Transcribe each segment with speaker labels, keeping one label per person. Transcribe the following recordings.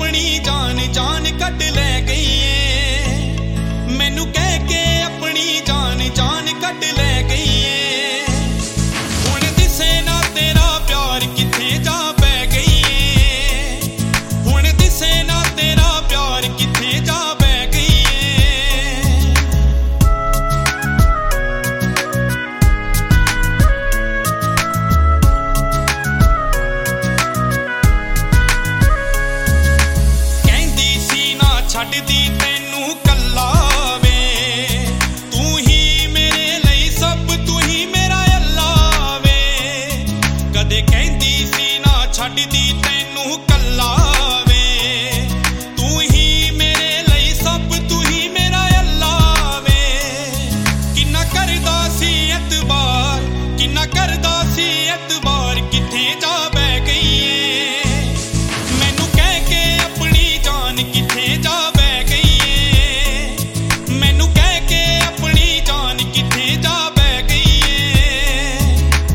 Speaker 1: अपनी जान जान कट लै गई है। मैनू कह के अपनी जान जान कट लै गई है। हुण दिसे ना तेरा प्यार किथे जा पै गई है। हुण दिसे ना तेरा प्यार किथे जा पै गई है। कहंदी सी ना छड्डदी तैनू कल्ला वे, तू ही मेरे लई सब, तू ही मेरा अल्ला वे। कदे कहंदी सी ना छड्डदी तैनू कल्ला वे, तू ही मेरे लई सब, तू ही मेरा अल्ला वे। किन्ना करदा सी एतबार, किन्ना करदा सी एतबार, किथे जा बह गई है। मैनू कह के अपनी जान किथे जा बह गई है। मैनू कह के अपनी जान किथे जा बह गई है।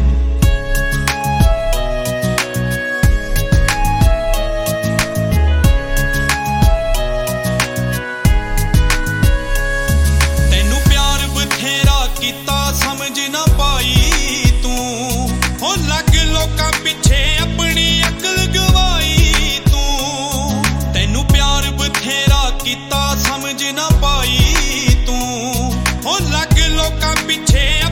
Speaker 1: तैनू प्यार बथेरा कीता समझ ना पाई तू, हो लग लोकां पिछे अपनी अकल गवाई तू। तैनू प्यार बथेरा कीता समझ ना पाई तू, हो लग लोकां पिछे